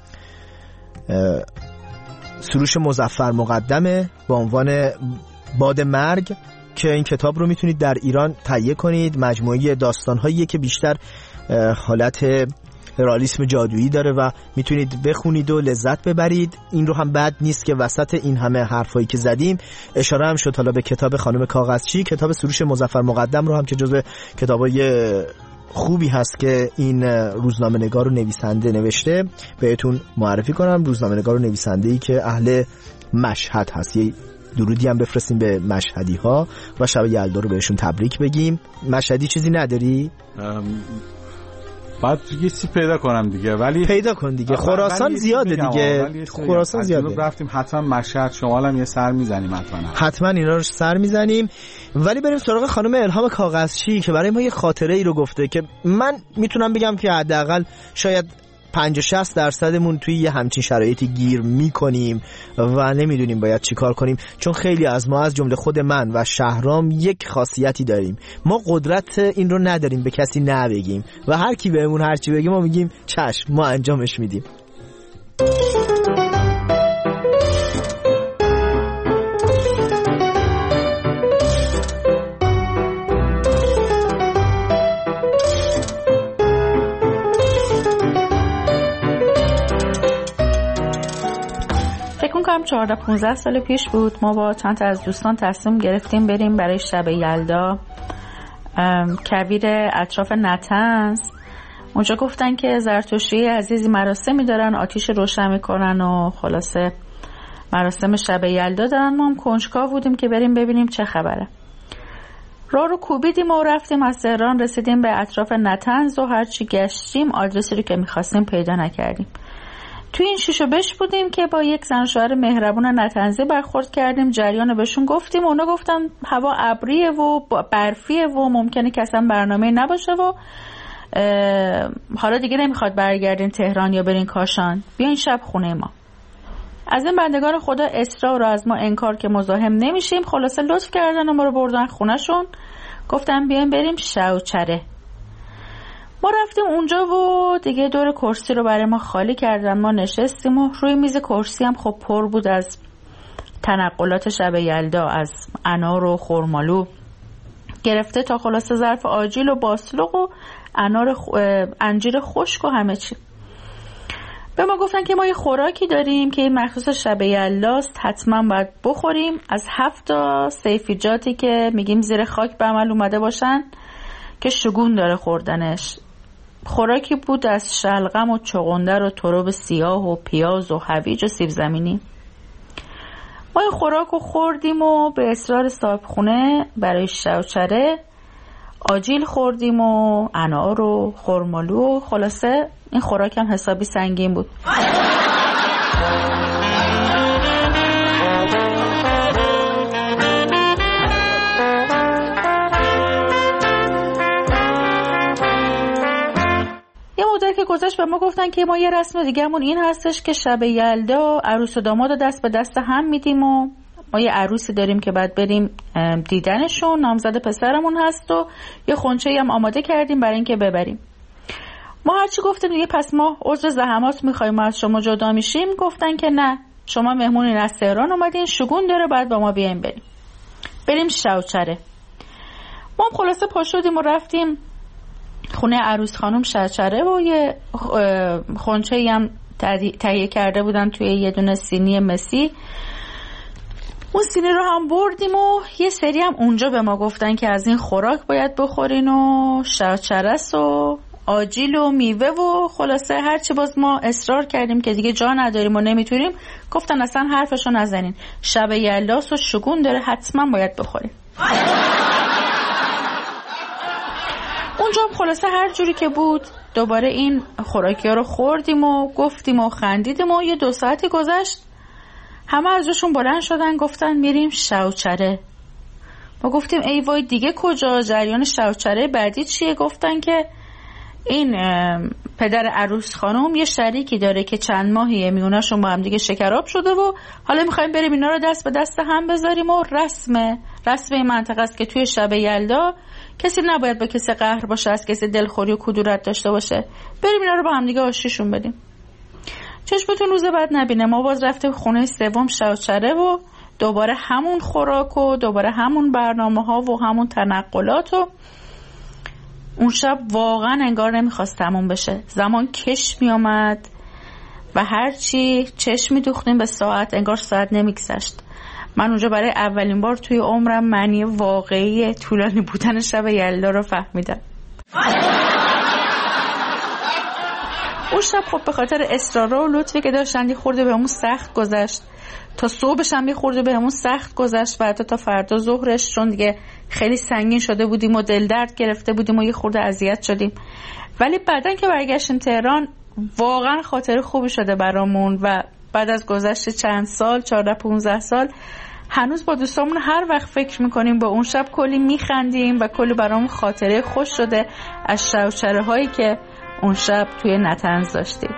سروش مظفر مقدمه با عنوان باد مرگ، که این کتاب رو میتونید در ایران تهیه کنید. مجموعه داستان‌هاییه که بیشتر حالت رئالیسم جادویی داره و میتونید بخونید و لذت ببرید. این رو هم بد نیست که وسط این همه حرفایی که زدیم اشاره هم شد حالا به کتاب خانم کاغذچی، کتاب سروش مظفر مقدم رو هم که جزو کتابای خوبی هست که این روزنامه‌نگار و نویسنده نوشته بهتون معرفی کنم. روزنامه‌نگار و نویسنده‌ای که اهل مشهد هست. یه درودی هم بفرستیم به مشهدی ها و شب یلدا رو بهشون تبریک بگیم. مشهدی چیزی نداری؟ بعد یه سی پیدا کنم دیگه، ولی پیدا کن دیگه. خراسان زیاده دیگه، خراسان زیاده. رفتیم حتما مشهد شمال هم یه سر میزنیم حتما حتما اینا رو سر میزنیم. ولی بریم سراغ خانم الهام کاغذچی که برای ما یه خاطره ای رو گفته که من میتونم بگم که حداقل شاید پنجاه شصت درصدمون توی یه همچین شرایطی گیر میکنیم و نمیدونیم باید چی کار کنیم، چون خیلی از ما از جمله خود من و شهرام یک خاصیتی داریم، ما قدرت این رو نداریم به کسی نبگیم و هر کی بهمون هر چی بگه ما میگیم چشم، ما انجامش میدیم. کنم چهارده پانزده سال پیش بود، ما با چند تا از دوستان تصمیم گرفتیم بریم برای شب یلدا کویر اطراف نطنز. اونجا گفتن که زرتشتی عزیزی مراسمی دارن، آتیش روشن میکنن و خلاصه مراسم شب یلدا دارن. ما هم کنجکاو بودیم که بریم ببینیم چه خبره. راه رو کوبیدیم و رفتیم از تهران رسیدیم به اطراف نطنز و هرچی گشتیم آدرسی رو که میخواستیم پیدا نکردیم. توی این شیش و بش بودیم که با یک زن شوهر مهربون نطنزی برخورد کردیم، جریان بهشون گفتیم، اونا گفتن هوا ابریه و برفیه و ممکنه که اصلا برنامه نباشه و حالا دیگه نمیخواد برگردین تهران یا برین کاشان، بیاین شب خونه ما. از این بندگان خدا اصرار رو از ما انکار که مزاحم نمیشیم، خلاصه لطف کردن و ما رو بردن خونهشون، گفتن بیاین بریم شوچره. ما رفتیم اونجا و دیگه دور کرسی رو برای ما خالی کردن، ما نشستیم و روی میز کرسی هم خب پر بود از تنقلات شب یلدا، از انار و خرمالو گرفته تا خلاصه ظرف آجیل و باسلق و انار خ... انجیر خشک و همه چی. به ما گفتن که ما یه خوراکی داریم که این مخصوص شب یلداست، حتما باید بخوریم. از هفت تا سیفیجاتی که میگیم زیر خاک به عمل اومده باشن که شگون داره خوردنش. خوراکی بود از شلغم و چغندر و تراب سیاه و پیاز و هویج و سیب زمینی. ما این خوراک رو خوردیم و به اصرار صاحب خونه برای شوچره آجیل خوردیم و انار و خرمالو. خلاصه این خوراک هم حسابی سنگین بود. که گذشت به ما گفتن که ما یه رسم دیگه‌مون این هستش که شب یلدا عروس و داماد رو دست به دست هم میدیم و ما یه عروسی داریم که بعد بریم دیدنشون، نامزد پسرمون هست و یه خونچه‌ای هم آماده کردیم برای اینکه ببریم. ما هرچی گفتیم دیگه پس ما عذر زحمات میخوایم، ما از شما جدا میشیم. گفتن که نه، شما مهمونین از تهران اومدین، شگون داره، بعد با ما بیایم بریم بریم شوچره. ما هم خلاصه پا شدیم و رفتیم خونه عروس خانم شوچره و یه خونچه‌ای هم تهیه کرده بودن توی یه دونه سینی مسی. اون سینی رو هم بردیم و یه سری هم اونجا به ما گفتن که از این خوراک باید بخورین و شوچرس و آجیل و میوه و خلاصه هرچی. باز ما اصرار کردیم که دیگه جا نداریم و نمیتونیم. گفتن اصلا حرفشو نزنین، شب یلداست و شگون داره، حتما باید بخوریم. اونجا هم خلاصه هر جوری که بود دوباره این خوراکی ها رو خوردیم و گفتیم و خندیدیم و یه دو ساعتی گذشت. همه از جاشون بلند شدن گفتن میریم شوچره. ما گفتیم ای وای دیگه کجا؟ جریان شوچره بعدی چیه؟ گفتن که این پدر عروس خانم یه شریکی داره که چند ماهیه میونشون با هم دیگه شکراب شده و حالا میخوایم بریم اینا رو دست به دست هم بذاریم و رسمه رسم این منطقه است که توی شب یلدا کسی نباید با کسی قهر باشه، از کسی دلخوری و کدورت داشته باشه. بریم اینا رو با هم دیگه آشتیشون بدیم. چشمتون روز بعد نبینه. ما باز رفتیم خونه سوم شوچره و دوباره همون خوراک و دوباره همون برنامه ها و همون تنقلات و اون شب واقعا انگار نمیخواست تموم بشه. زمان کش میامد و هرچی چشم میدوختیم به ساعت انگار ساعت نمیگذشت. من اونجا برای اولین بار توی عمرم معنی واقعی طولانی بودن شب یلدا رو فهمیدم. اون شب خب به خاطر اصرارا و لطفی که داشتن یه خورده بهمون سخت گذشت. تا صبحش هم یه خورده بهمون سخت گذشت و حتی تا فردا ظهرش، چون دیگه خیلی سنگین شده بودیم و دل درد گرفته بودیم و یه خورده اذیت شدیم. ولی بعدن که برگشتیم تهران واقعا خاطره خوبی شده برامون و بعد از گذشت چند سال، چهارده پونزده سال، هنوز با دوستامون هر وقت فکر میکنیم با اون شب کلی میخندیم و کلی برامون خاطره خوش شده از شوچره هایی که اون شب توی نطنز داشتیم.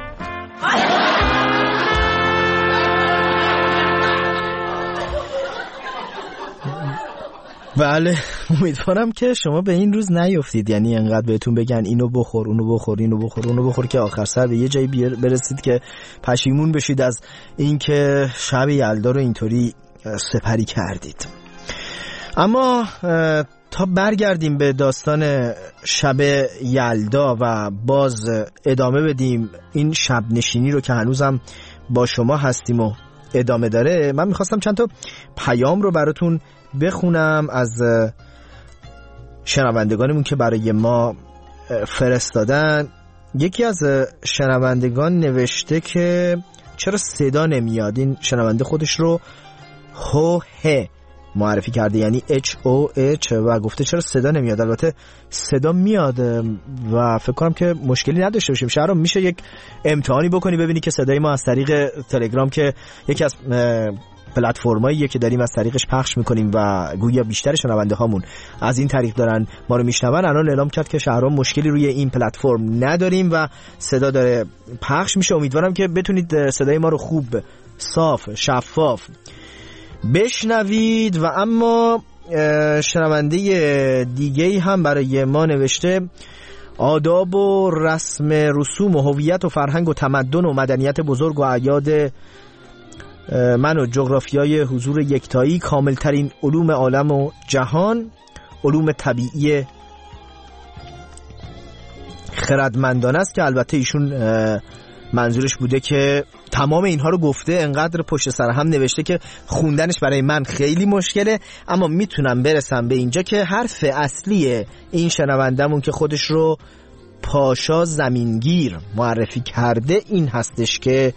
بله، امیدوارم که شما به این روز نیفتید، یعنی انقدر بهتون بگن اینو بخور اونو بخور اینو بخور اونو بخور که آخر سر به یه جایی برسید که پشیمون بشید از اینکه شب یلدا رو اینطوری سپری کردید. اما تا برگردیم به داستان شب یلدا و باز ادامه بدیم این شب نشینی رو که هنوزم با شما هستیم و ادامه داره، من میخواستم چند تا پیام رو براتون بخونم از شنوندگانمون که برای ما فرستادن. یکی از شنوندگان نوشته که چرا صدا نمیاد. این شنونده خودش رو هو ه معرفی کرده، یعنی اچ او اچ، و گفته چرا صدا نمیاد. البته صدا میاد و فکر کنم که مشکلی نداشته باشیم. شهرام میشه یک امتحانی بکنی ببینی که صدای ما از طریق تلگرام که یکی از پلتفرماییه که داریم از طریقش پخش میکنیم و گویا بیشتر شنونده هامون از این طریق دارن ما رو میشنون، الان اعلام کرد که شهرام مشکلی روی این پلتفرم نداریم و صدا داره پخش میشه. امیدوارم که بتونید صدای ما رو خوب، صاف، شفاف بشنوید. و اما شنونده دیگه‌ای هم برای ما نوشته آداب و رسم رسوم و هویت و فرهنگ و تمدن و مدنیت بزرگ و اعیاد من و جغرافیای حضور یکتایی کاملترین علوم عالم و جهان، علوم طبیعی خردمندانه است، که البته ایشون منظورش بوده که تمام اینها رو گفته، انقدر پشت سر هم نوشته که خوندنش برای من خیلی مشکله، اما میتونم برسم به اینجا که حرف اصلی این شنوندمون که خودش رو پاشا زمینگیر معرفی کرده این هستش که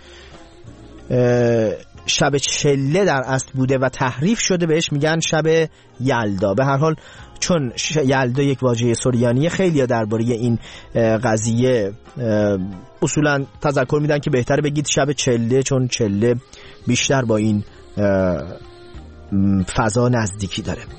شب چله در اصل بوده و تحریف شده بهش میگن شب یلدا. به هر حال چون یلدا یک واژه سوریانیه، خیلی‌ها درباره این قضیه اصولا تذکر میدن که بهتره بگید شب چله، چون چله بیشتر با این فضا نزدیکی داره.